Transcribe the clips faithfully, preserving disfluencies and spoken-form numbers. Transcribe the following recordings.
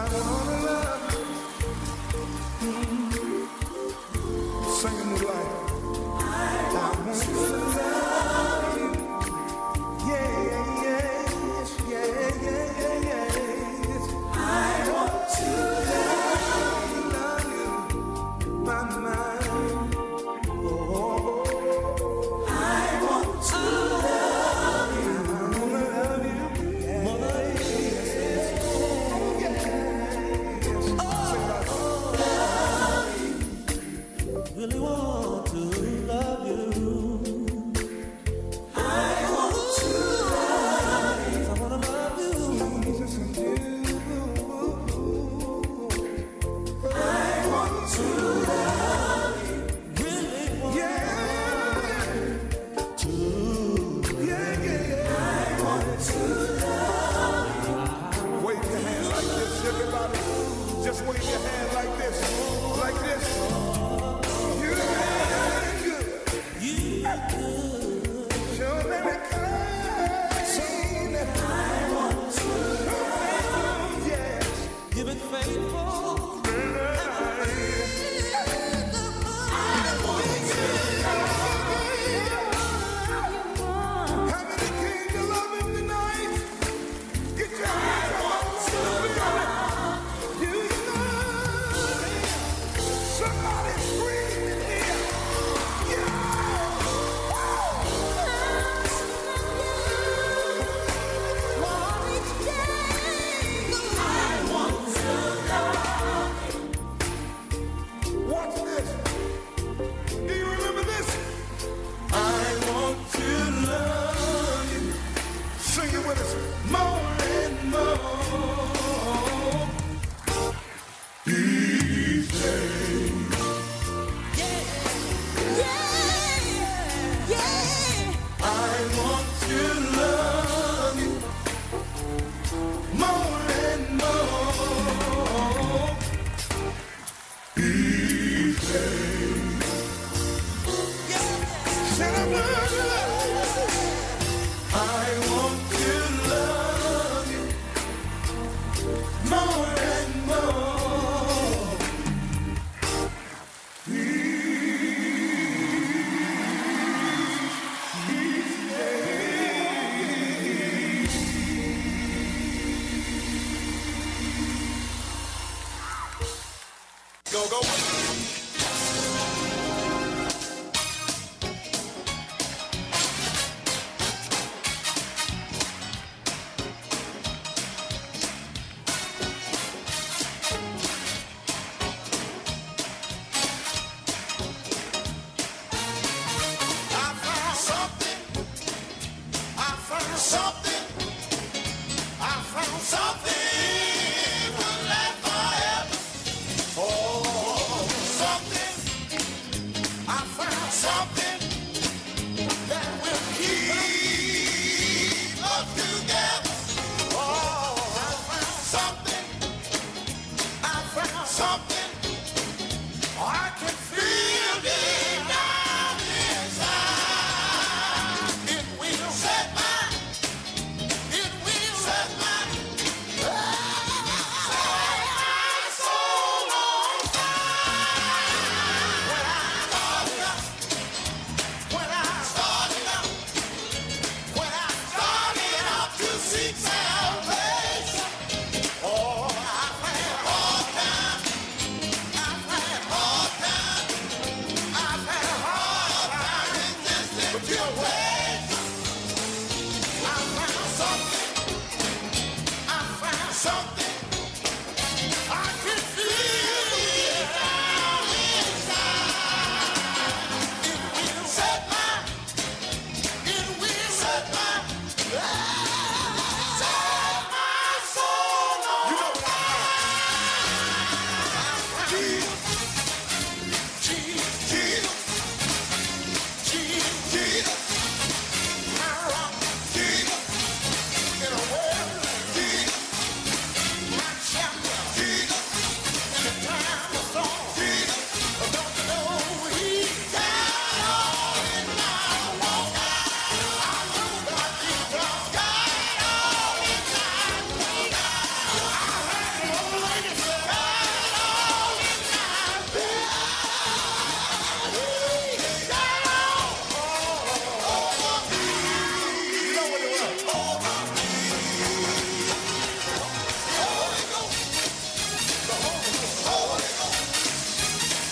Something will last forever. Oh, something.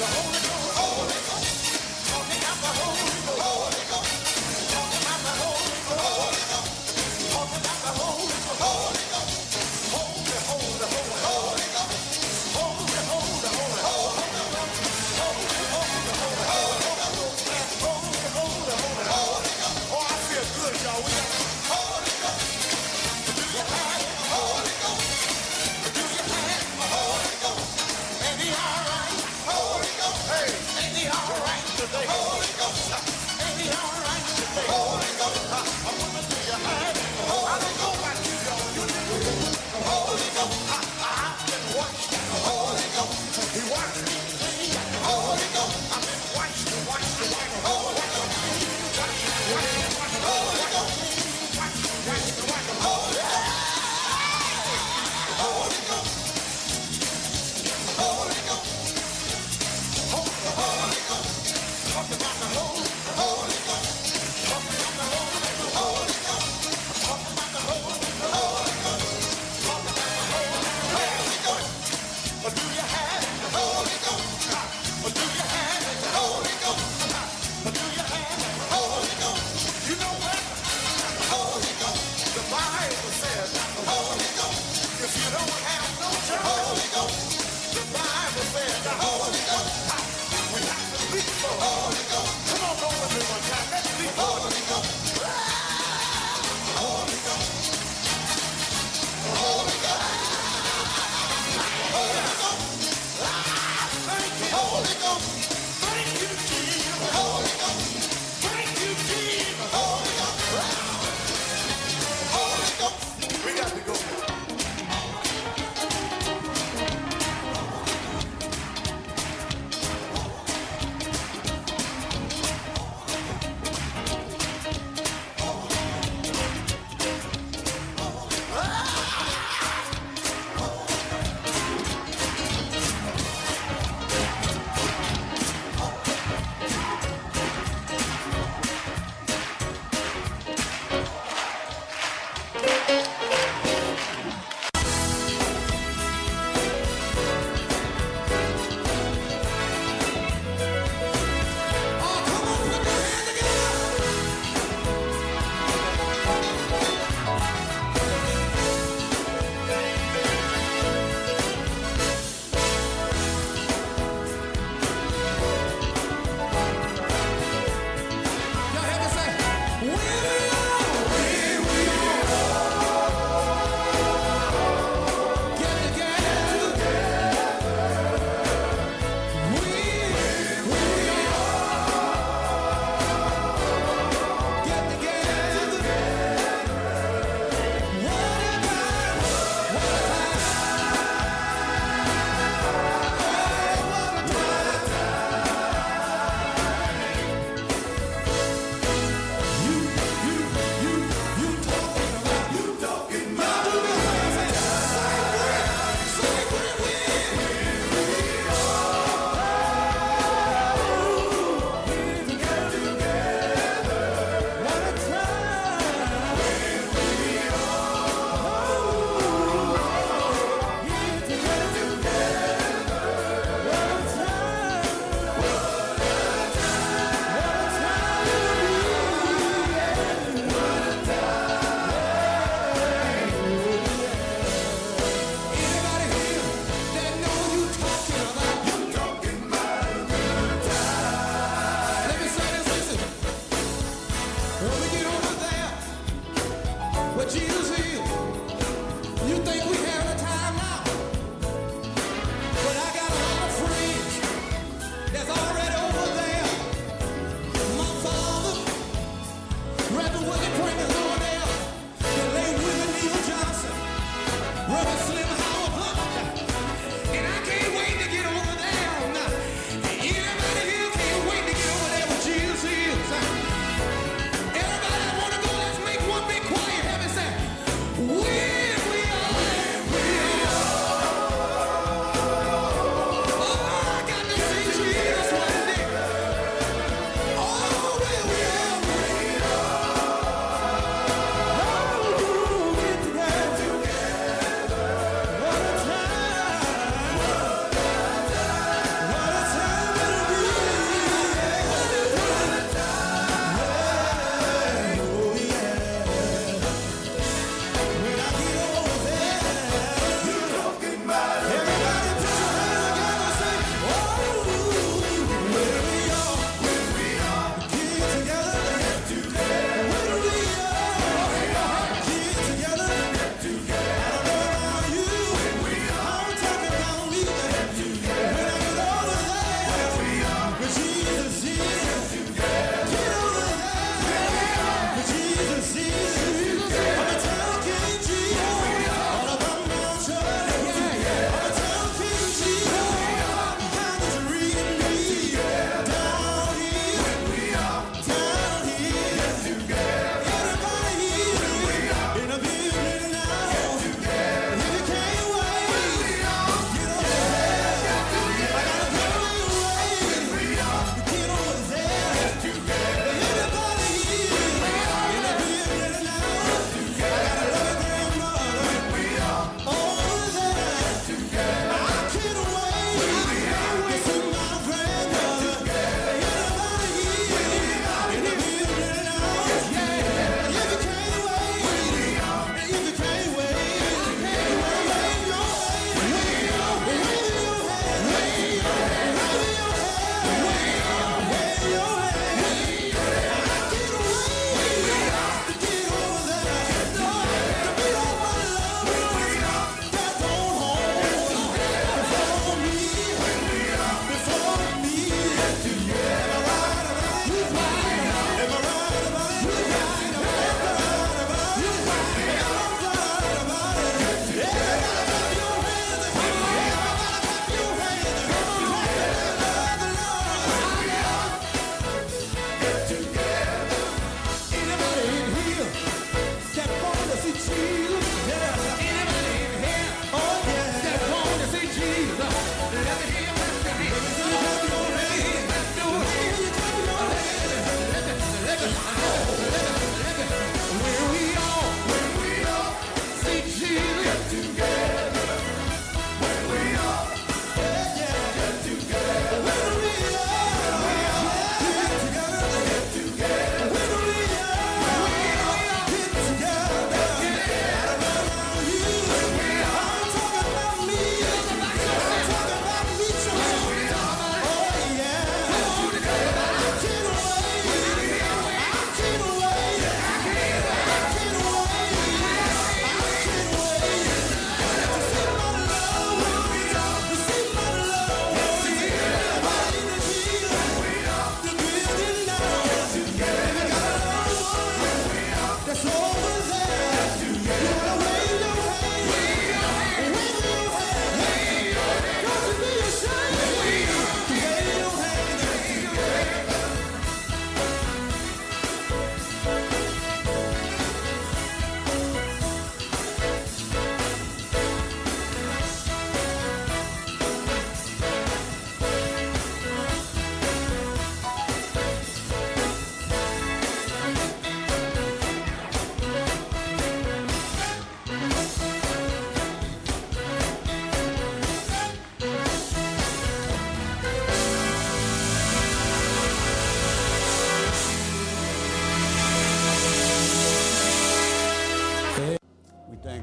Hey!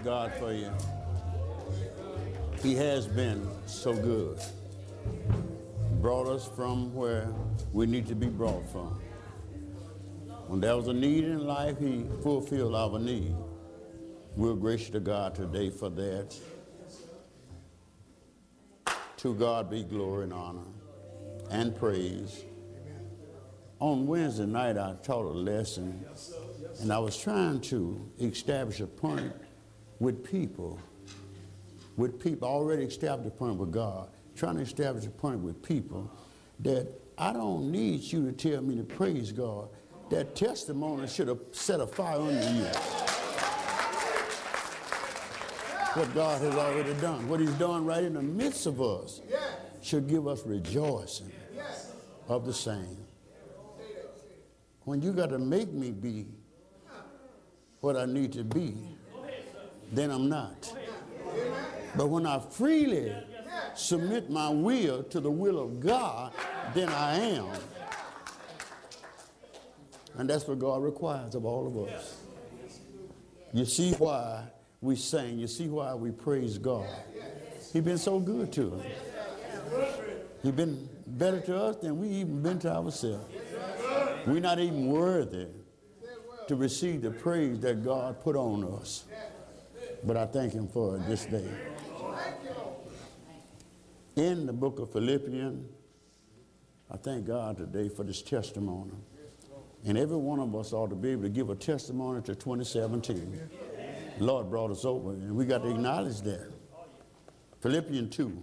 thank God for you. He has been so good. Brought us from where we need to be brought from. When there was a need in life, he fulfilled our need. We're gracious to God today for that. To God be glory and honor and praise. On Wednesday night, I taught a lesson, and I was trying to establish a point with people, with people, already established a point with God, trying to establish a point with people that I don't need you to tell me to praise God. That testimony should have set a fire under you. What God has already done, what he's done right in the midst of us, should give us rejoicing of the same. When you got to make me be what I need to be, then I'm not. But when I freely submit my will to the will of God, then I am. And that's what God requires of all of us. You see why we sing. You see why we praise God. He's been so good to us. He's been better to us than we even been to ourselves. We're not even worthy to receive the praise that God put on us. But I thank him for it this day. In the book of Philippians, I thank God today for this testimony. And every one of us ought to be able to give a testimony to twenty seventeen. The Lord brought us over, and we got to acknowledge that. Philippians two,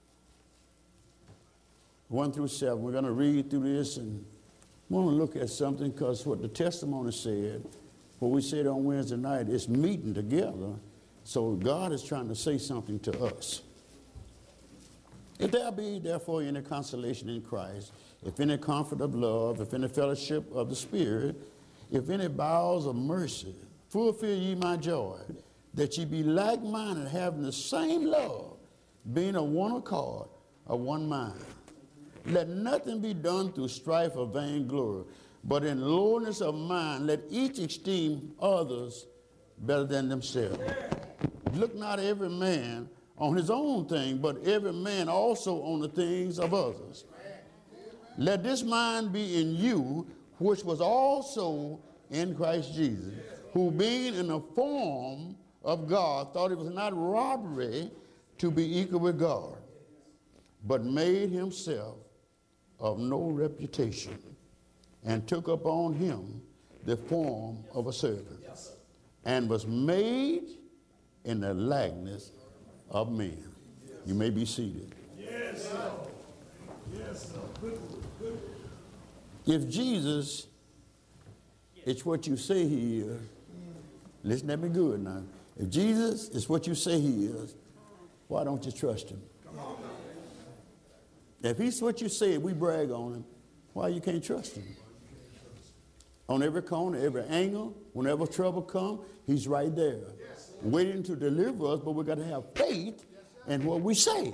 one through seven. We're going to read through this and want to look at something, because what the testimony said, what we said on Wednesday night, is meeting together. So God is trying to say something to us. If there be therefore any consolation in Christ, if any comfort of love, if any fellowship of the Spirit, if any bowels of mercy, fulfill ye my joy, that ye be like-minded, having the same love, being of one accord, of one mind. Let nothing be done through strife or vainglory, but in lowliness of mind, let each esteem others better than themselves. Look not every man on his own thing, but every man also on the things of others. Let this mind be in you, which was also in Christ Jesus, who being in the form of God, thought it was not robbery to be equal with God, but made himself of no reputation, and took upon him the form of a servant, and was made in the likeness of men. You may be seated. Yes, sir. Yes, sir. Good, good. If Jesus is what you say he is, listen at me good now. If Jesus is what you say he is, why don't you trust him? If he's what you say, we brag on him, why you can't trust him? On every corner, every angle, whenever trouble comes, he's right there, waiting to deliver us, but we got to have faith in what we say.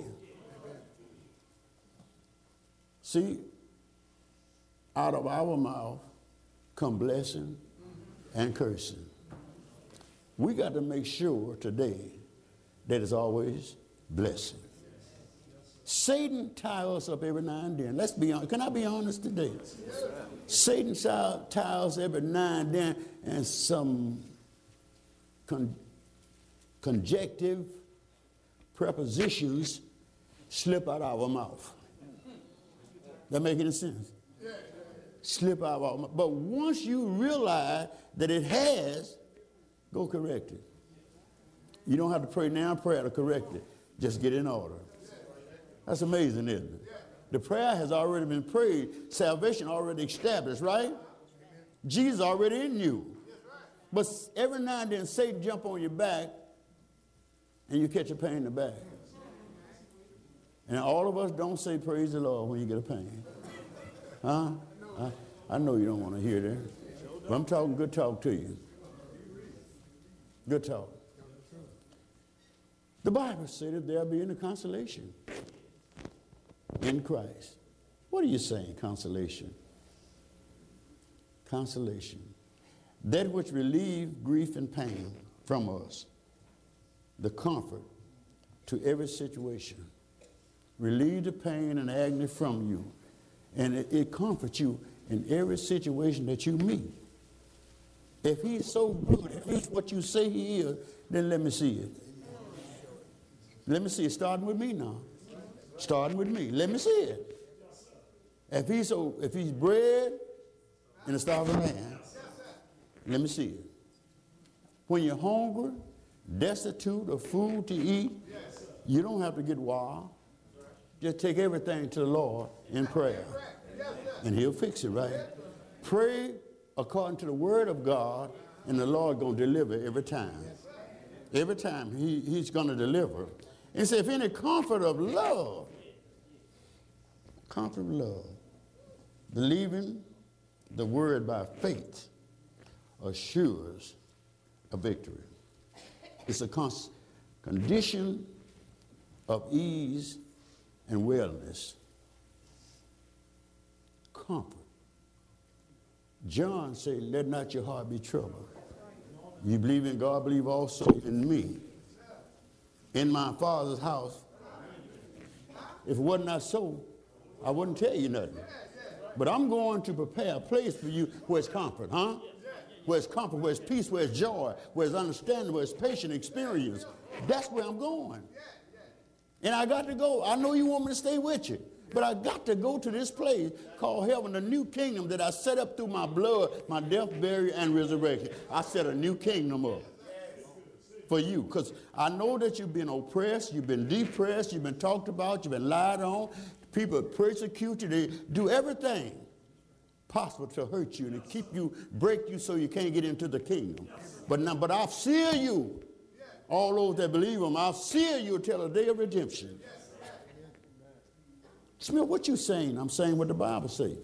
See, out of our mouth come blessing and cursing. We got to make sure today that it's always blessing. Satan ties us up every now and then. Let's be honest. Can I be honest today? Yes, Satan ties us every now and then, and some con conjective prepositions slip out of our mouth. That make any sense? Slip out of our mouth. But once you realize that it has, go correct it. You don't have to pray now prayer to correct it. Just get in order. That's amazing, isn't it? The prayer has already been prayed. Salvation already established, right? Jesus already in you. But every now and then Satan jump on your back and you catch a pain in the back. And all of us don't say praise the Lord when you get a pain. Huh? I, I know you don't want to hear that. But I'm talking good talk to you. Good talk. The Bible said if there be any consolation in Christ. What are you saying, consolation? Consolation. That which relieve grief and pain from us. the comfort to every situation. Relieve the pain and agony from you. And it, it comforts you in every situation that you meet. If he's so good, if he's what you say he is, then let me see it. Let me see it, starting with me now. Starting with me. Let me see it. If he's so, if he's bread in a starving man, let me see it. When you're hungry, destitute of food to eat, you don't have to get wild. Just take everything to the Lord in prayer, and he'll fix it, right? Pray according to the word of God, and the Lord going to deliver every time. Every time he, he's going to deliver. And say, if any comfort of love, comfort of love, believing the word by faith assures a victory. It's a cons- condition of ease and wellness. Comfort. John said, let not your heart be troubled. You believe in God, believe also in me. In my Father's house. If it was not so, I wouldn't tell you nothing. But I'm going to prepare a place for you where it's comfort, huh? Where it's comfort, where it's peace, where it's joy, where it's understanding, where it's patient experience. That's where I'm going. And I got to go. I know you want me to stay with you, but I got to go to this place called heaven, the new kingdom that I set up through my blood, my death, burial, and resurrection. I set a new kingdom up for you, because I know that you've been oppressed, you've been depressed, you've been talked about, you've been lied on. People persecute you. They do everything possible to hurt you and to keep you, break you so you can't get into the kingdom. But now, but I'll seal you, all those that believe him, I'll seal you till the day of redemption. Smith, what you saying? I'm saying what the Bible says.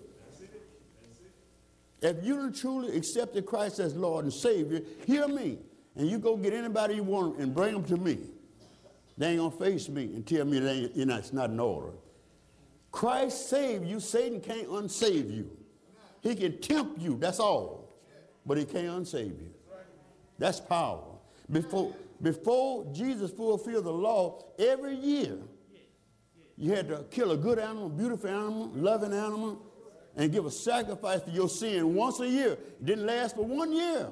If you truly accepted Christ as Lord and Savior, hear me. And you go get anybody you want and bring them to me. They ain't going to face me and tell me they ain't, you know, it's not in order. Christ saved you. Satan can't unsave you. He can tempt you, that's all. But he can't unsave you. That's power. Before, before Jesus fulfilled the law, every year you had to kill a good animal, beautiful animal, loving animal, and give a sacrifice for your sin once a year. It didn't last for one year.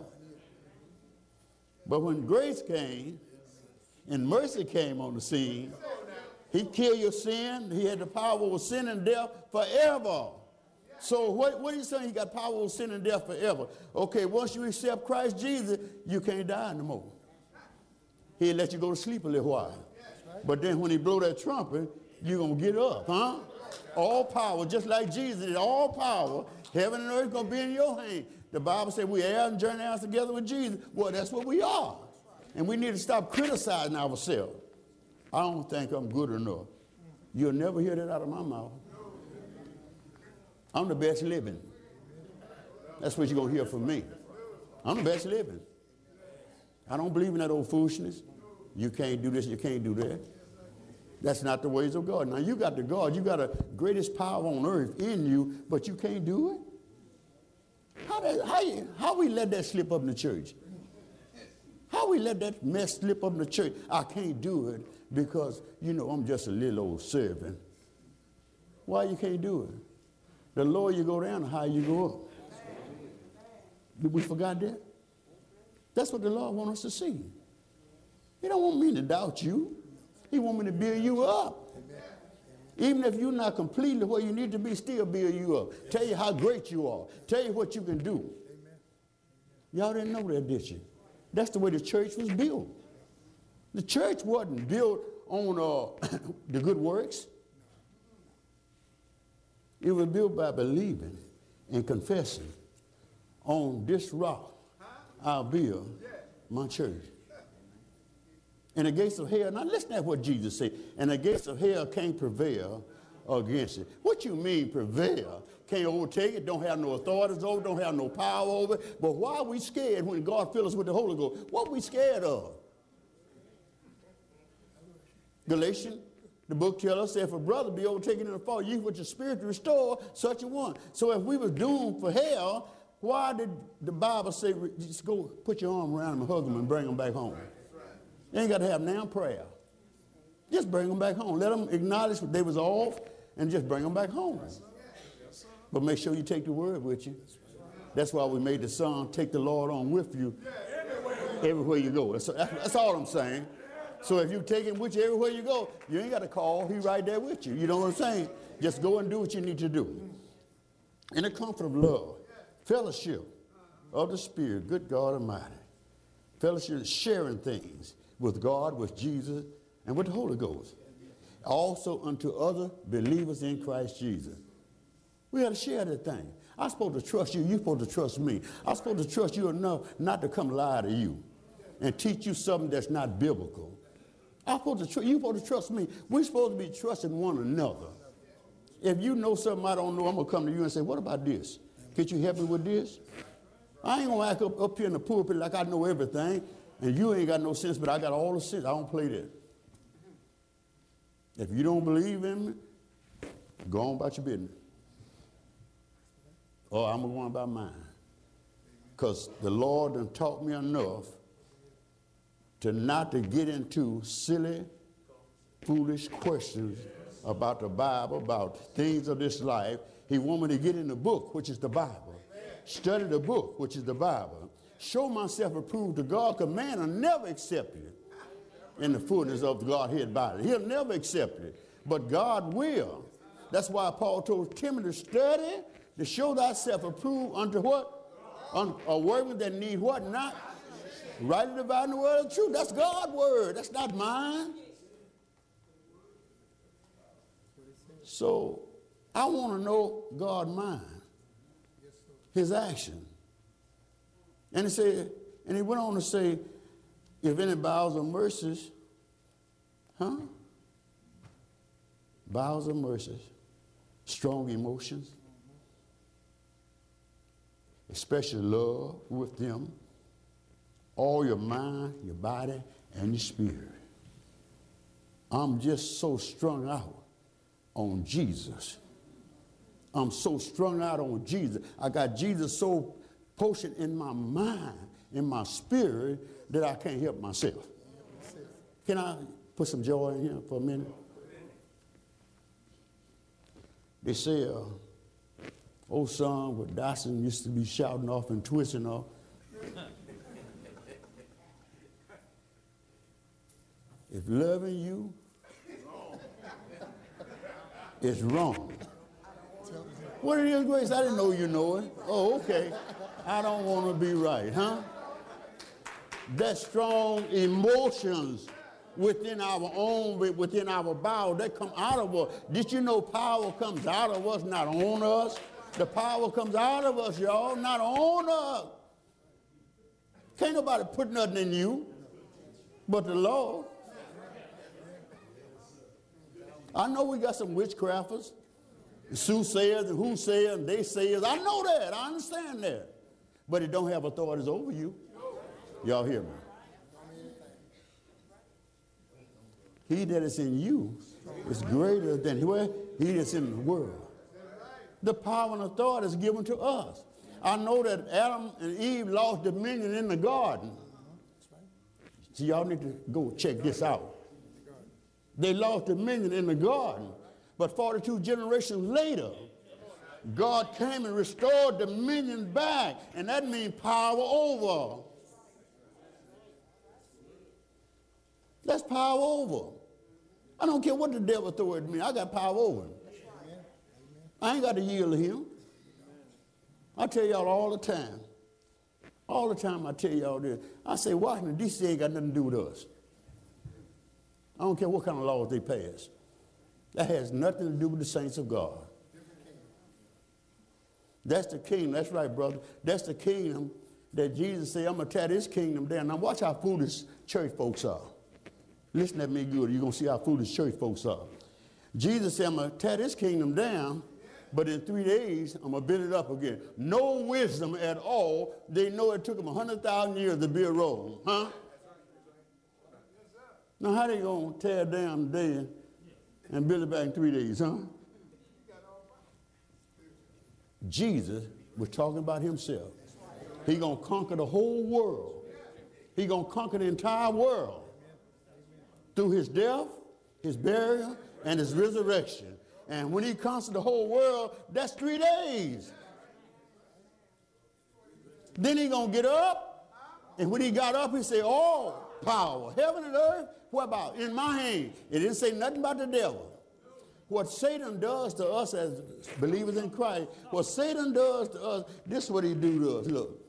But when grace came and mercy came on the scene, he killed your sin. He had the power over sin and death forever. So what, what are you saying? He got power over sin and death forever. Okay, once you accept Christ Jesus, you can't die no more. He'll let you go to sleep a little while. But then when he blow that trumpet, you're going to get up, huh? All power, just like Jesus did, all power, heaven and earth is going to be in your hand. The Bible said we heirs and journey heirs together with Jesus. Well, that's what we are. And we need to stop criticizing ourselves. I don't think I'm good enough. You'll never hear that out of my mouth. I'm the best living. That's what you're going to hear from me. I'm the best living. I don't believe in that old foolishness. You can't do this, you can't do that. That's not the ways of God. Now, you got the God, you got the greatest power on earth in you, but you can't do it. How, that, how, you, how we let that slip up in the church? How we let that mess slip up in the church? I can't do it because, you know, I'm just a little old servant. Why you can't do it? The lower you go down, the higher you go up. Did we forgot that? That's what the Lord wants us to see. He don't want me to doubt you. He wants me to build you up. Even if you're not completely where you need to be, still build you up. Tell you how great you are. Tell you what you can do. Y'all didn't know that, did you? That's the way the church was built. The church wasn't built on uh, the good works. It was built by believing and confessing on this rock I'll build my church. And the gates of hell, now listen to what Jesus said, and the gates of hell can't prevail against it. What you mean prevail? Can't overtake it, don't have no authorities over it, don't have no power over it. But why are we scared when God fills us with the Holy Ghost? What are we scared of? Galatians, the book tells us, if a brother be overtaken in the fall, you with your spirit to restore such a one. So if we were doomed for hell, why did the Bible say, just go put your arm around him and hug him and bring him back home? You ain't got to have now prayer. Just bring them back home. Let them acknowledge they was off and just bring them back home. But make sure you take the word with you. That's why we made the song, Take the Lord On With You everywhere you go. That's, that's all I'm saying. So if you take him with you everywhere you go, you ain't got to call. He's right there with you. You know what I'm saying? Just go and do what you need to do. In the comfort of love, fellowship of the Spirit, good God Almighty. Fellowship is sharing things with God, with Jesus, and with the Holy Ghost. Also unto other believers in Christ Jesus. We got to share that thing. I'm supposed to trust you. You're supposed to trust me. I'm supposed to trust you enough not to come lie to you and teach you something that's not biblical. I'm supposed to tr- you're supposed to trust me. We're supposed to be trusting one another. If you know something I don't know, I'm going to come to you and say, what about this? Could you help me with this? I ain't going to act up, up here in the pulpit like I know everything, and you ain't got no sense, but I got all the sense. I don't play that. If you don't believe in me, go on about your business. Or I'm going about mine. Because the Lord done taught me enough to not to get into silly, foolish questions about the Bible, about things of this life. He want me to get in the book, which is the Bible. Study the book, which is the Bible. Show myself approved to God, because man will never accept you in the fullness of the Godhead body. He'll never accept it, but God will. That's why Paul told Timothy to study, to show thyself approved unto what? Un- a workman that need what? Not rightly dividing the word of truth. That's God's word. That's not mine. So I want to know God's mind, his action. And he said, and he went on to say, if any bowels of mercies, huh? Bowels of mercies, strong emotions, especially love with them, all your mind, your body, and your spirit. I'm just so strung out on Jesus. I'm so strung out on Jesus. I got Jesus so potent in my mind, in my spirit, that I can't help myself. Can I put some joy in here for a minute? They say, uh, old song where Dyson used to be shouting off and twisting off. If loving you is wrong. What it is, Grace? I didn't know you know it. Oh, okay. I don't want to be right, huh? That strong emotions within our own, within our bowel, that come out of us. Did you know power comes out of us, not on us? The power comes out of us, y'all, not on us. Can't nobody put nothing in you but the Lord. I know we got some witchcrafters, soothsayers and who sayers and they sayers. I know that. I understand that. But it don't have authorities over you. Y'all hear me? He that is in you is greater than he that's in the world. The power and authority is given to us. I know that Adam and Eve lost dominion in the garden. So y'all need to go check this out. They lost dominion in the garden. But forty-two generations later, God came and restored dominion back. And that means power over. That's power over. I don't care what the devil throw at me. I got power over him. I ain't got to yield to him. I tell y'all all the time. All the time I tell y'all this. I say, Washington, D C ain't got nothing to do with us. I don't care what kind of laws they pass. That has nothing to do with the saints of God. That's the kingdom. That's right, brother. That's the kingdom that Jesus said, I'm going to tear this kingdom down. Now watch how foolish church folks are. Listen at me good. You're going to see how foolish church folks are. Jesus said, I'm going to tear this kingdom down, but in three days, I'm going to build it up again. No wisdom at all. They know it took them one hundred thousand years to build Rome. Huh? Now, how they going to tear it down today and build it back in three days, huh? Jesus was talking about himself. He going to conquer the whole world. He going to conquer the entire world. through his death, his burial, and his resurrection. And when he comes to the whole world, that's three days. Then he going to get up, and when he got up, he said, all power, heaven and earth, what about? In my hand. It didn't say nothing about the devil. What Satan does to us as believers in Christ, what Satan does to us, this is what he do to us. Look.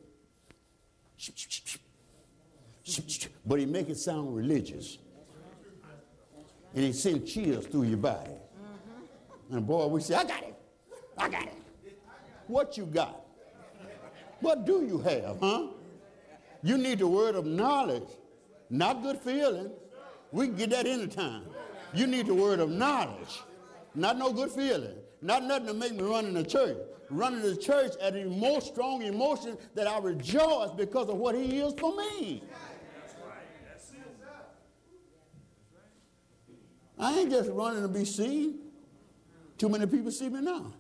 But he make it sound religious. And he send chills through your body. And boy, we say, I got it. I got it. What you got? What do you have, huh? You need the word of knowledge, not good feeling. We can get that anytime. You need the word of knowledge, not no good feeling. Not nothing to make me run in the church. Running to the church at a most strong emotion that I rejoice because of what he is for me. I ain't just running to be seen. Too many people see me now.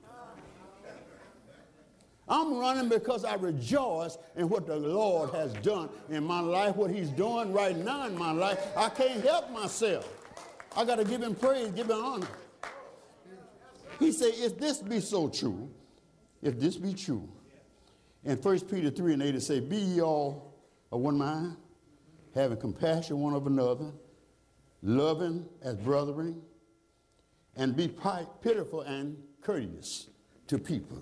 I'm running because I rejoice in what the Lord has done in my life, what he's doing right now in my life. I can't help myself. I got to give him praise, give him honor. He said, if this be so true, if this be true, in First Peter three and eight it say, be ye all of one mind, having compassion one of another, loving as brethren, and be pitiful and courteous to people.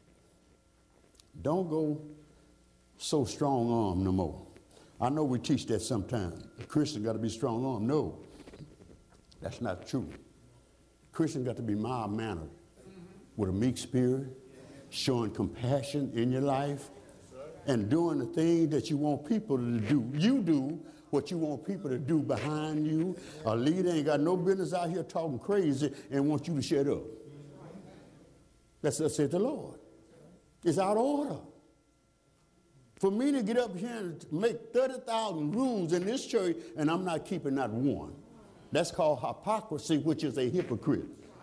Don't go so strong-armed no more. I know we teach that sometimes. A Christian got to be strong-armed. No, that's not true. Christian got to be mild-mannered, with a meek spirit, showing compassion in your life, and doing the thing that you want people to do. You do what you want people to do behind you. A leader ain't got no business out here talking crazy and want you to shut up. That's what said the Lord. It's out of order. For me to get up here and make thirty thousand rules in this church and I'm not keeping not one. That's called hypocrisy, which is a hypocrite.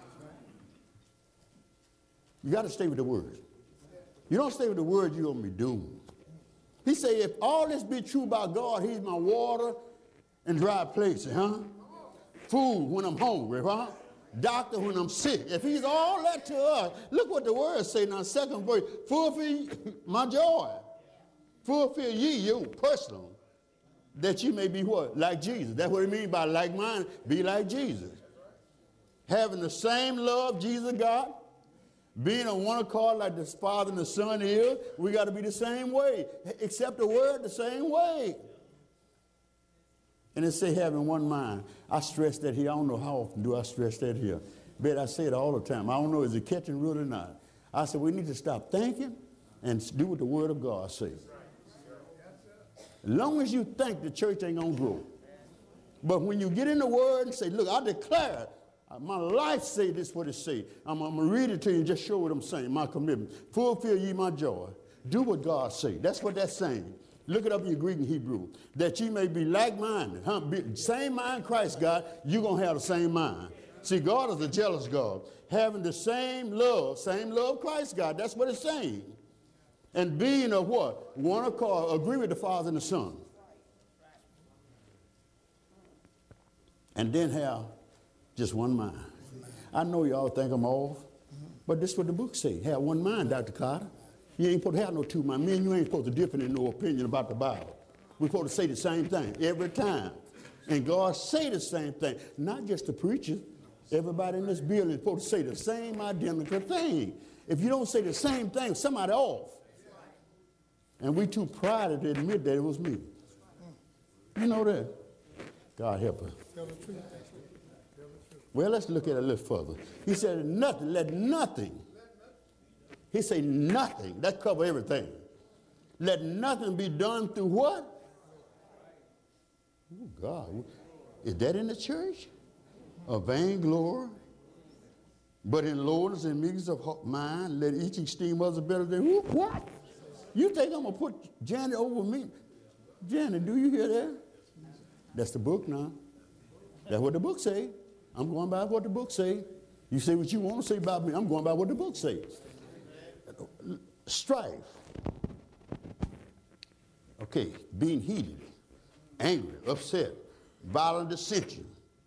You got to stay with the word. You don't stay with the word, you're going to be doomed. He said, if all this be true about God, he's my water and dry places, huh? Food when I'm hungry, huh? Doctor when I'm sick. If he's all that to us, look what the word say now, second verse, fulfill my joy. Fulfill ye you personal, that you may be what? Like Jesus. That's what it means by like mine, be like Jesus. Having the same love Jesus got, being on one accord like the Father and the Son is, we got to be the same way. Accept the word the same way. And it say having one mind. I stress that here. I don't know how often do I stress that here. Bet I say it all the time. I don't know is it catching root or not. I said we need to stop thinking and do what the word of God says. As long as you think, the church ain't going to grow. But when you get in the word and say, look, I declare it. My life say this what it say. I'm, I'm going to read it to you and just show what I'm saying, my commitment. Fulfill ye my joy. Do what God say. That's what that's saying. Look it up in your Greek and Hebrew. That ye may be like-minded. Huh? Be, same mind Christ got, you're going to have the same mind. See, God is a jealous God. Having the same love, same love Christ got. That's what it's saying. And being of what? One accord, agree with the Father and the Son. And then have just one mind. I know y'all think I'm off, but this is what the book say. Have one mind, Doctor Carter. You ain't supposed to have no two minds. Me and you ain't supposed to differ in no opinion about the Bible. We're supposed to say the same thing every time. And God say the same thing, not just the preacher. Everybody in this building is supposed to say the same identical thing. If you don't say the same thing, somebody off. And we too prided to admit that it was me. You know that? God help us. Well, let's look at it a little further. He said, nothing, let nothing. He said, nothing. That covers everything. Let nothing be done through what? Oh, God. Is that in the church? A vain glory? But in lowliness and meekness of mind, let each esteem others better than who? What? You think I'm going to put Janet over me? Janet, do you hear that? That's the book now. That's what the book say. I'm going by what the book say. You say what you want to say about me. I'm going by what the book says. Strife. Okay, being heated, angry, upset, violent dissension,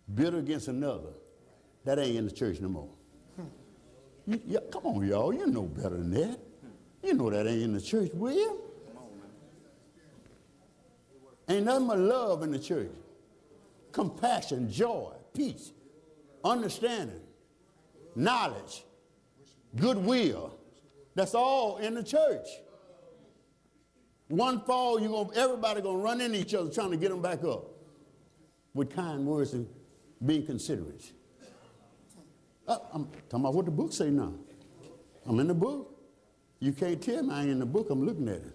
bitter against another, that ain't in the church no more. You, yeah, come on, y'all. You know better than that. You know that ain't in the church, will you? Ain't nothing but love in the church. Compassion, joy, peace, understanding, knowledge, goodwill. That's all in the church. One fall, you gonna everybody gonna run into each other trying to get them back up with kind words and being considerate. Uh, I'm talking about what the book say now. I'm in the book. You can't tell me I ain't in the book. I'm looking at it.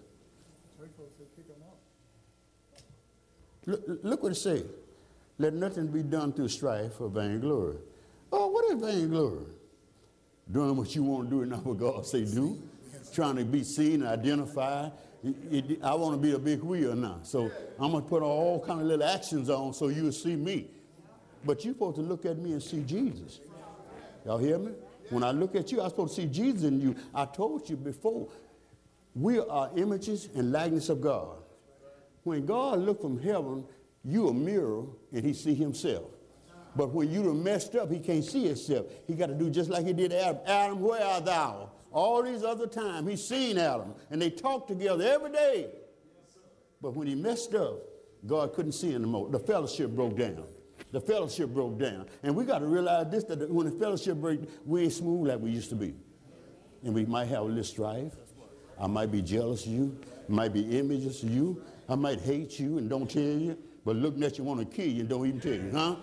Look, look what it says. Let nothing be done through strife or vainglory. Oh, what is vainglory? Doing what you want to do and not what God say do. Trying to be seen and identified. It, it, I want to be a big wheel now. So I'm going to put all kind of little actions on so you'll see me. But you're supposed to look at me and see Jesus. Y'all hear me? When I look at you, I'm supposed to see Jesus in you. I told you before, we are images and likeness of God. When God looked from heaven, you a mirror and he see himself. But when you done messed up, he can't see himself. He got to do just like he did Adam. Adam, where art thou? All these other times, he's seen Adam, and they talked together every day. But when he messed up, God couldn't see him anymore. The fellowship broke down. The fellowship broke down. And we got to realize this, that when the fellowship breaks, we ain't smooth like we used to be. And we might have a little strife. I might be jealous of you. Might be envious of you. I might hate you and don't tell you. But looking at you want to kill you and don't even tell you, huh?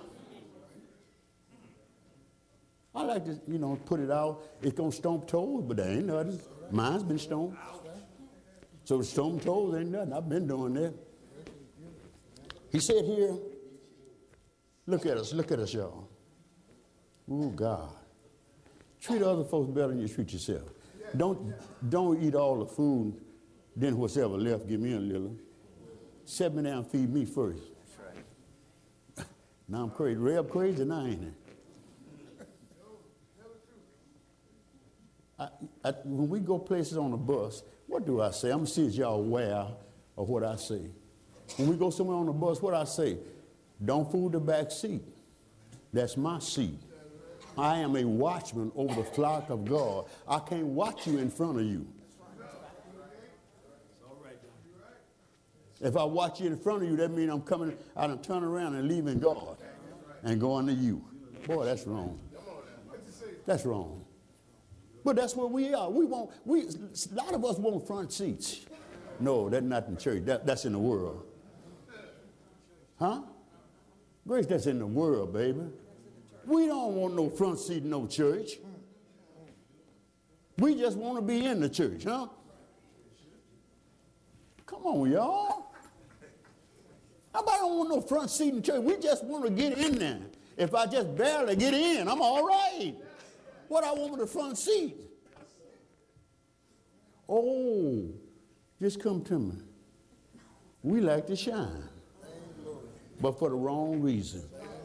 I like to, you know, put it out. It's going to stomp toes, but there ain't nothing. Mine's been stomped. So the stomp toes ain't nothing. I've been doing that. He said here, look at us, look at us, y'all. Oh, God. Treat other folks better than you treat yourself. Don't, don't eat all the food, then whatsoever left, give me a little. Set me down and feed me first. Now I'm crazy. Reb crazy, now ain't it? I, I, when we go places on the bus, what do I say? I'm going to see if y'all aware of what I say. When we go somewhere on the bus, what I say? Don't fool the back seat. That's my seat. I am a watchman over the flock of God. I can't watch you in front of you. If I watch you in front of you, that means I'm coming, I done turn around and leaving God and going to you. Boy, that's wrong. That's wrong. But that's where we are. We want, we, a lot of us want front seats. No, that's not in church. That, that's in the world. Huh? Grace, that's in the world, baby. We don't want no front seat in no church. We just want to be in the church, huh? Come on, y'all. Nobody don't want no front seat in church. We just want to get in there. If I just barely get in, I'm all right. What I want with the front seat? Oh, just come to me. We like to shine, but for the wrong reason.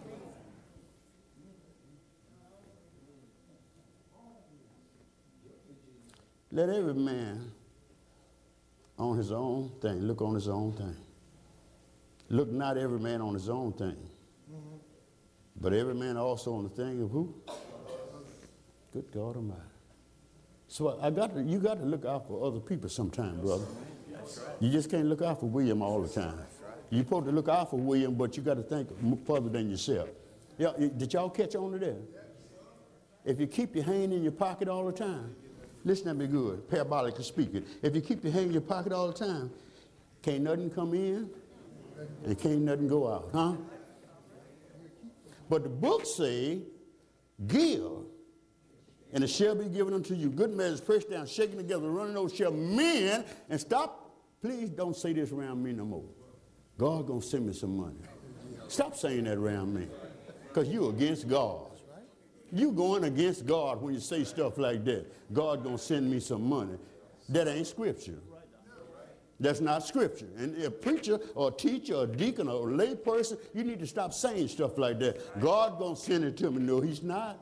Let every man on his own thing, look on his own thing. Look not every man on his own thing, mm-hmm. but every man also on the thing of who? Good God Almighty. So I got to, you got to look out for other people sometime, brother. You just can't look out for William all the time. You're supposed to look out for William, but you got to think further than yourself. Yeah, did y'all catch on to that? If you keep your hand in your pocket all the time, listen to me good, parabolically speaking. If you keep your hand in your pocket all the time, can't nothing come in and can't nothing go out, huh? But the book say, give, and it shall be given unto you. Good measures, pressed down, shaken together, running over shall men. And stop, please don't say this around me no more. God gonna send me some money. Stop saying that around me, because you're against God. You going against God when you say stuff like that. God gonna send me some money. That ain't scripture. That's not scripture. And a preacher or a teacher or a deacon or a lay person, you need to stop saying stuff like that. God gonna send it to me. No, he's not.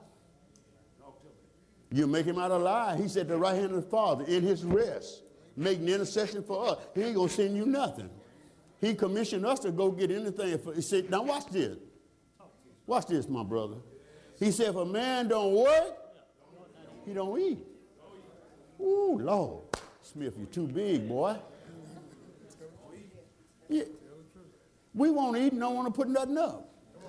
You make him out a lie. He's at the right hand of the Father in his rest, making intercession for us. He ain't gonna send you nothing. He commissioned us to go get anything. He said, now watch this. Watch this, my brother. He said, if a man don't work, he don't eat. Ooh, Lord. Smith, you're too big, boy. Yeah. We want to eat and don't want to put nothing up.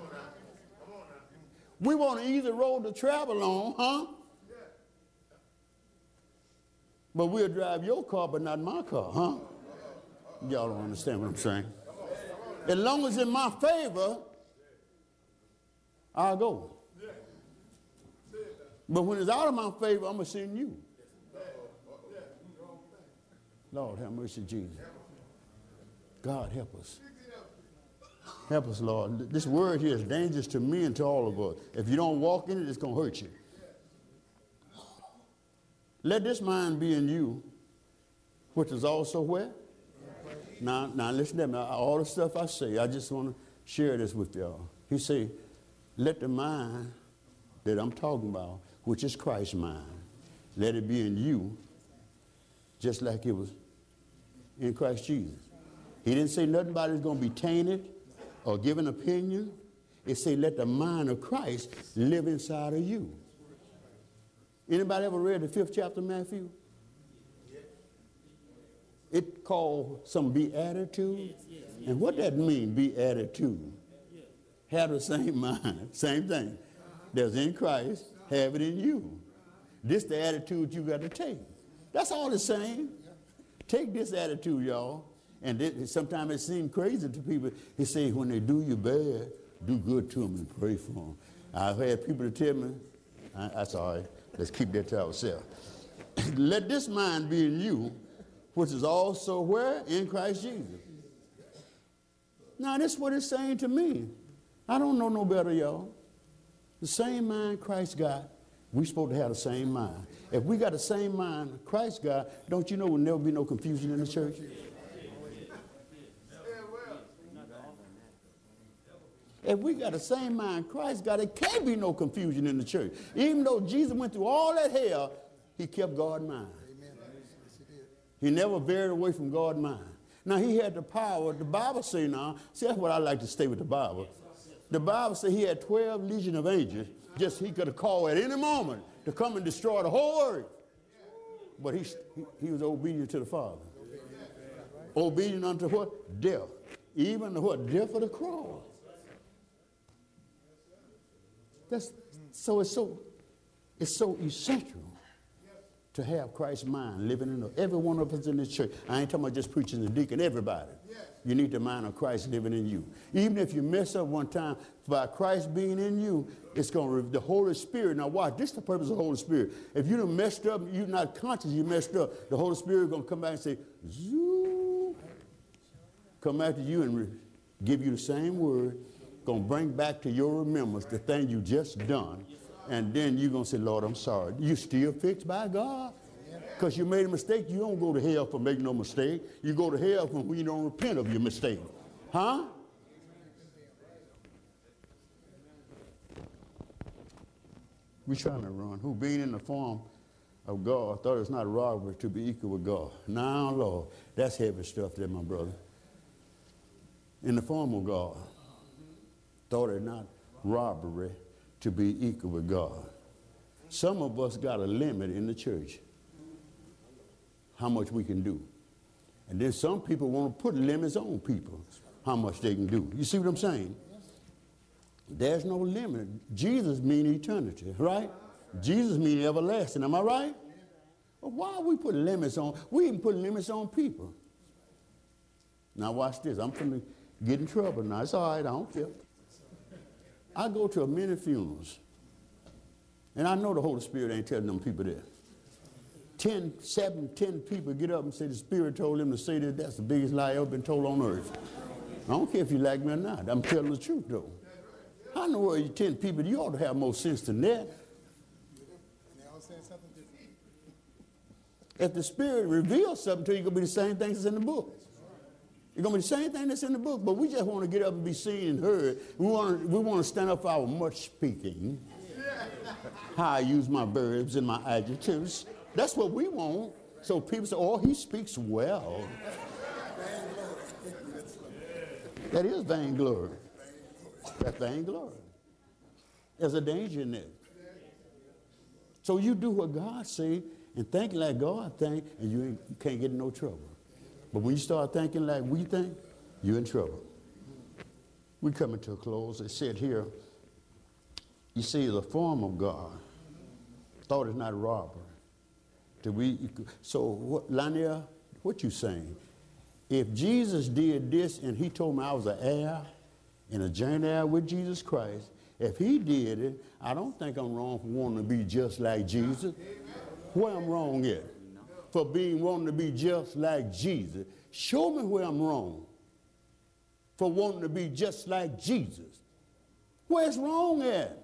We want to either road to travel on, huh? But we'll drive your car, but not my car, huh? Y'all don't understand what I'm saying. As long as it's in my favor, I'll go. But when it's out of my favor, I'm going to send you. Lord, have mercy, Jesus. God, help us. Help us, Lord. This word here is dangerous to me and to all of us. If you don't walk in it, it's going to hurt you. Let this mind be in you, which is also where? Now, now listen to me. All the stuff I say, I just want to share this with y'all. He said, let the mind that I'm talking about, which is Christ's mind, let it be in you, just like it was in Christ Jesus. He didn't say nothing about it's going to be tainted or give an opinion. It said, let the mind of Christ live inside of you. Anybody ever read the fifth chapter of Matthew? It called some beatitude. And what that mean, beatitude? Have the same mind, same thing. That's in Christ, have it in you. This the attitude you got to take. That's all it's saying. Take this attitude, y'all. And it, sometimes it seems crazy to people. They say when they do you bad, do good to them and pray for them. I've had people to tell me, I, that's all right. Let's keep that to ourselves. Let this mind be in you, which is also where? In Christ Jesus. Now, this is what it's saying to me. I don't know no better, y'all. The same mind Christ got, we supposed to have the same mind. If we got the same mind Christ got, don't you know there'll never be no confusion in the church? If we got the same mind Christ got, it can't be no confusion in the church. Even though Jesus went through all that hell, he kept God's mind. He never veered away from God's mind. Now, he had the power. The Bible say now, see, that's what I like to stay with the Bible. The Bible says he had twelve legion of angels. Just he could have called at any moment to come and destroy the whole earth. But he, he, he was obedient to the Father. Obedient unto what? Death. Even the what? Death of the cross. That's, so it's so it's so essential to have Christ's mind living in every one of us in this church. I ain't talking about just preaching the deacon, everybody. You need the mind of Christ living in you. Even if you mess up one time, by Christ being in you, it's going to, the Holy Spirit, now watch, this is the purpose of the Holy Spirit. If you done messed up, you're not conscious you messed up, the Holy Spirit is going to come back and say, zoo, come after you and re- give you the same word, going to bring back to your remembrance the thing you just done. And then you're going to say, Lord, I'm sorry. You still fixed by God? Because you made a mistake. You don't go to hell for making no mistake. You go to hell for when you don't repent of your mistake. Huh? We're trying to run. Who being in the form of God thought it's not robbery to be equal with God. Now, Lord, that's heavy stuff there, my brother. In the form of God, thought it not robbery to be equal with God. Some of us got a limit in the church, how much we can do. And then some people want to put limits on people, how much they can do. You see what I'm saying? There's no limit. Jesus means eternity, right? Jesus means everlasting. Am I right? Well, why we put limits on? We even put limits on people. Now watch this. I'm going to get in trouble now. It's all right. I don't care. I go to many funerals, and I know the Holy Spirit ain't telling them people there. Ten, seven, ten people get up and say the Spirit told them to say that. That's the biggest lie ever been told on earth. I don't care if you like me or not. I'm telling the truth, though. How in the world are you ten people? You ought to have more sense than that. If the Spirit reveals something to you, it's going to be the same thing that's in the book. It's going to be the same thing that's in the book, but we just want to get up and be seen and heard. We want to, we want to stand up for our much speaking, how I use my verbs and my adjectives. That's what we want. So people say, oh, he speaks well. That is vainglory. That's vainglory. There's a danger in that. So you do what God say and think like God think, and you, ain't, you can't get in no trouble. But when you start thinking like we think, you're in trouble. We coming to a close. It said here, you see the form of God. Thought is not robbery. To we, so what, Lanier, what you saying? If Jesus did this and he told me I was an heir and a joint heir with Jesus Christ, if he did it, I don't think I'm wrong for wanting to be just like Jesus. Where I'm wrong at? For being wanting to be just like Jesus. Show me where I'm wrong for wanting to be just like Jesus. Where's wrong at?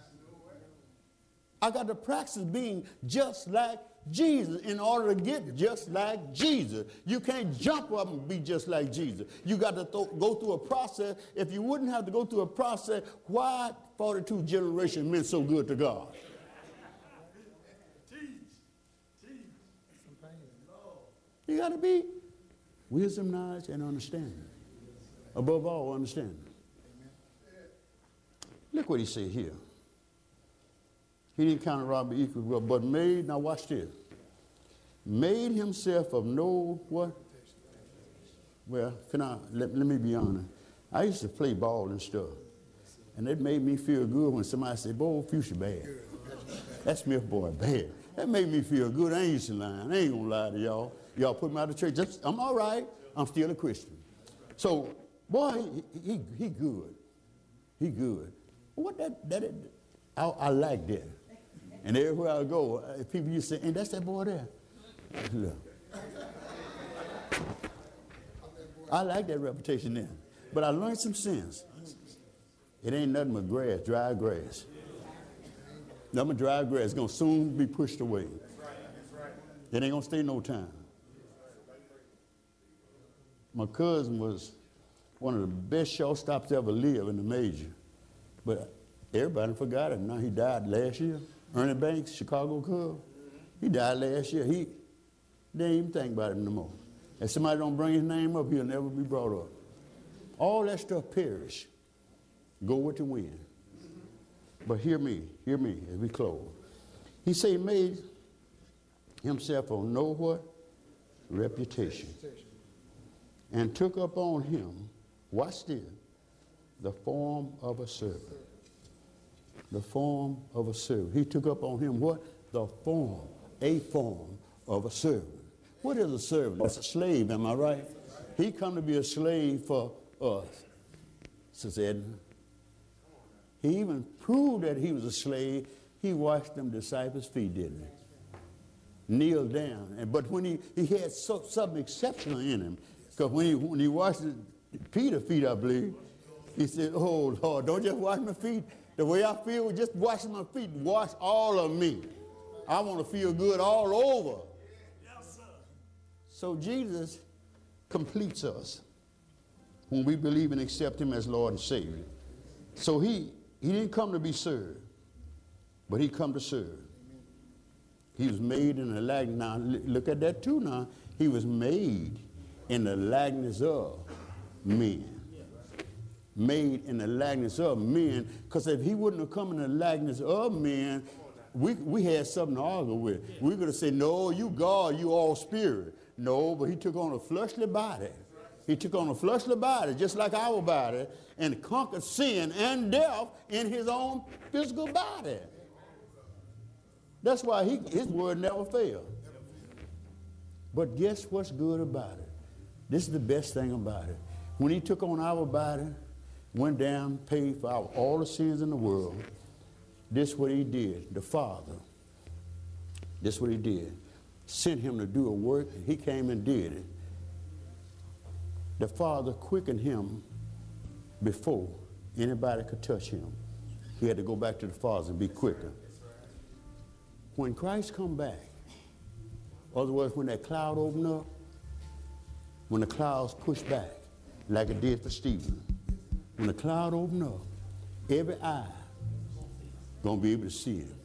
I got to practice being just like Jesus in order to get just like Jesus. You can't jump up and be just like Jesus. You got to th- go through a process. If you wouldn't have to go through a process, why forty-two generations meant so good to God? You got to be wisdom, knowledge, and understanding. Above all, understanding. Look what he said here. He didn't count a robbery equal with, but made, now watch this, made himself of no what? Well, can I, let, let me be honest. I used to play ball and stuff, and it made me feel good when somebody said, boy, future bad. That Smith boy bad. That made me feel good. I ain't used to lying. I ain't gonna lie to y'all. Y'all put me out of church. Just, I'm all right. I'm still a Christian. So, boy, he, he, he good. He good. What that, that, I, I like that. And everywhere I go, people used to say, and that's that boy there. Look. I like that reputation there. But I learned some sense. It ain't nothing but grass, dry grass. Nothing but dry grass. It's going to soon be pushed away. It ain't going to stay no time. My cousin was one of the best shortstops ever lived in the major. But everybody forgot it. Now he died last year. Ernie Banks, Chicago Cub. He died last year. He they ain't even think about it no more. If somebody don't bring his name up, he'll never be brought up. All that stuff perish. Go with the wind. But hear me, hear me as we close. He said he made himself on no what? Reputation. And took up on him, watch this, the form of a servant. The form of a servant. He took up on him what? The form, a form of a servant. What is a servant? It's a slave, am I right? He come to be a slave for us, Sister Edna. He even proved that he was a slave. He washed them disciples' feet, didn't he? Kneeled down. And, but when he, he had so, something exceptional in him, because when he, when he washed Peter's feet, I believe, he said, oh, Lord, don't just wash my feet. The way I feel with just washing my feet, wash all of me. I want to feel good all over. Yes, sir. So Jesus completes us when we believe and accept him as Lord and Savior. So he, he didn't come to be served, but he come to serve. He was made in the likeness. Now, look at that too now. He was made in the likeness of men. Made in the likeness of men, because if he wouldn't have come in the likeness of men, we, we had something to argue with. We could have said, no, you God, you all spirit. No, but he took on a fleshly body. He took on a fleshly body, just like our body, and conquered sin and death in his own physical body. That's why he, his word never failed. But guess what's good about it? This is the best thing about it. When he took on our body, went down, paid for our, all the sins in the world, this is what he did. The Father, this is what he did. Sent him to do a work, and he came and did it. The Father quickened him before anybody could touch him. He had to go back to the Father and be quicker. When Christ come back, in other words, when that cloud opened up, when the clouds pushed back, like it did for Stephen, when the cloud opened up, every eye gonna be able to see it.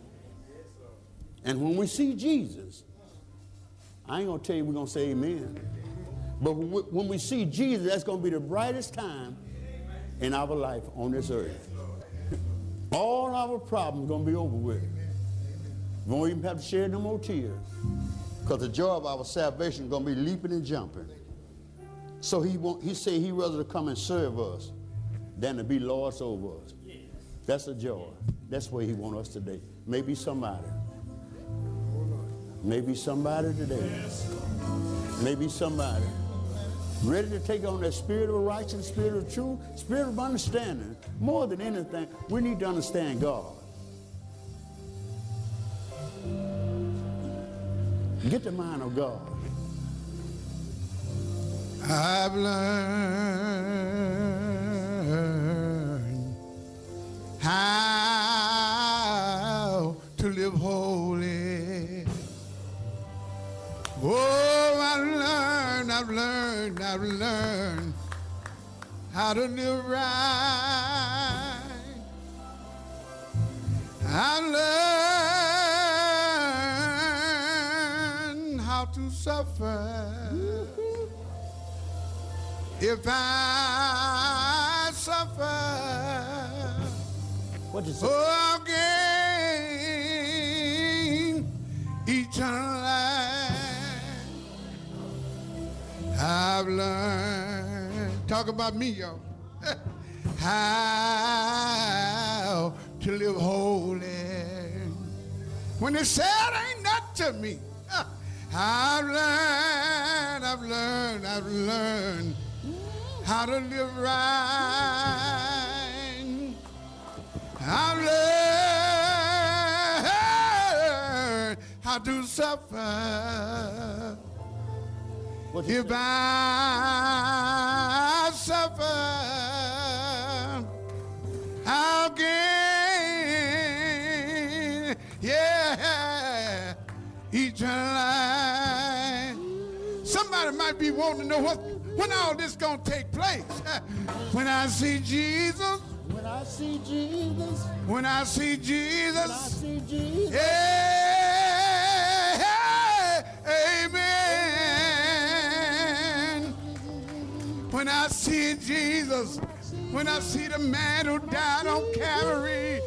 And when we see Jesus, I ain't gonna tell you we're gonna say amen, but when we, when we see Jesus, that's gonna be the brightest time in our life on this earth. All our problems going to be over with. We won't even have to shed no more tears. Because the joy of our salvation is going to be leaping and jumping. So he won't, he said he'd rather come and serve us than to be lords over us. That's a joy. That's where he wants us today. Maybe somebody. Maybe somebody today. Maybe somebody. Ready to take on that spirit of righteousness, spirit of truth, spirit of understanding. More than anything, we need to understand God. Get the mind of God. I've learned how to live holy. Oh, I've learned, I've learned, I've learned how to live right. I've learned how to suffer. If I suffer, What you say? oh, I'll gain eternal life. I've learned, talk about me, y'all, how to live holy. When they said ain't nothing to me, I've learned, I've learned, I've learned how to live right. I've learned how to suffer. If I suffer, I'll gain, yeah, eternal life. Somebody might be wanting to know what, when all this gonna take place. When I see Jesus, When I see Jesus, when I see Jesus, when I see Jesus, yeah, amen. When I see Jesus, when I see the man who died on Calvary,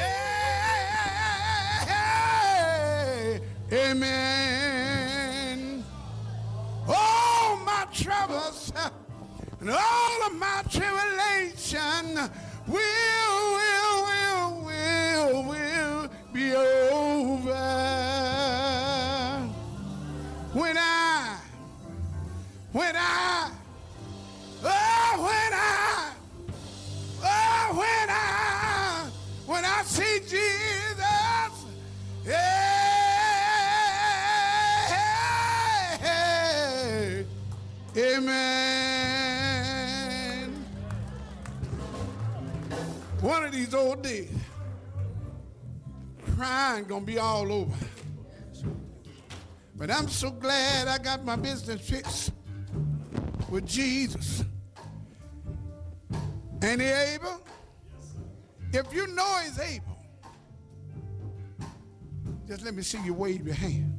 yeah, amen. All my troubles and all of my tribulation will, will, will, will, will be over. When I, when I, oh, when I, oh, when I, when I see Jesus, yeah, amen. One of these old days, crying gonna be all over. But I'm so glad I got my business fixed with Jesus. And he able? If you know he's able, just let me see you wave your hand.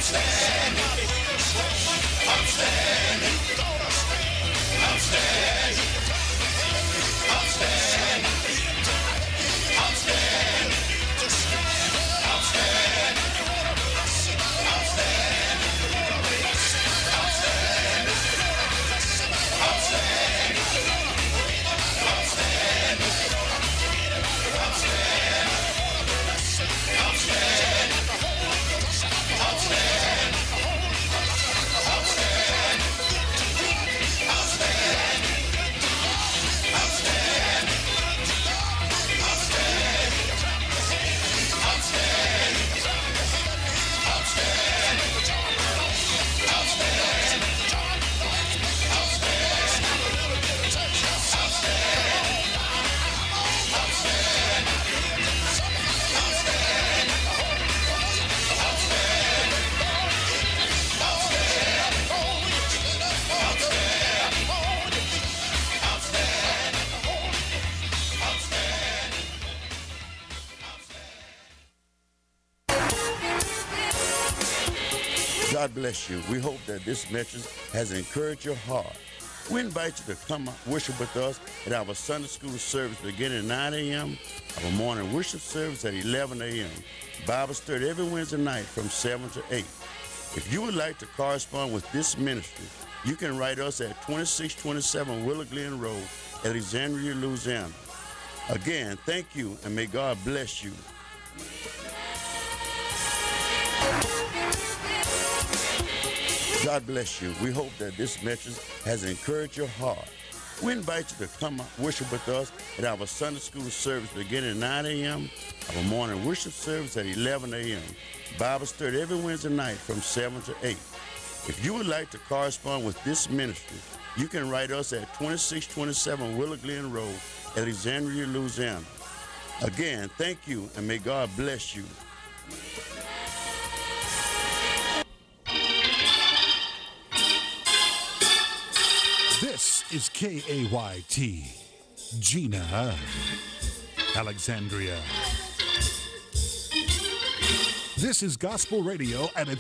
God bless you. We hope that this message has encouraged your heart. We invite you to come worship with us at our Sunday school service beginning at nine a.m., our morning worship service at eleven a.m., Bible study every Wednesday night from seven to eight. If you would like to correspond with this ministry, you can write us at twenty-six twenty-seven Willow Glen Road, Alexandria, Louisiana. Again, thank you, and may God bless you. God bless you. We hope that this message has encouraged your heart. We invite you to come worship with us at our Sunday school service beginning at nine a.m., our morning worship service at eleven a.m., Bible study every Wednesday night from seven to eight. If you would like to correspond with this ministry, you can write us at twenty-six twenty-seven Willow Glen Road, Alexandria, Louisiana. Again, thank you, and may God bless you. This is K A Y T, Gina, Alexandria. This is Gospel Radio at its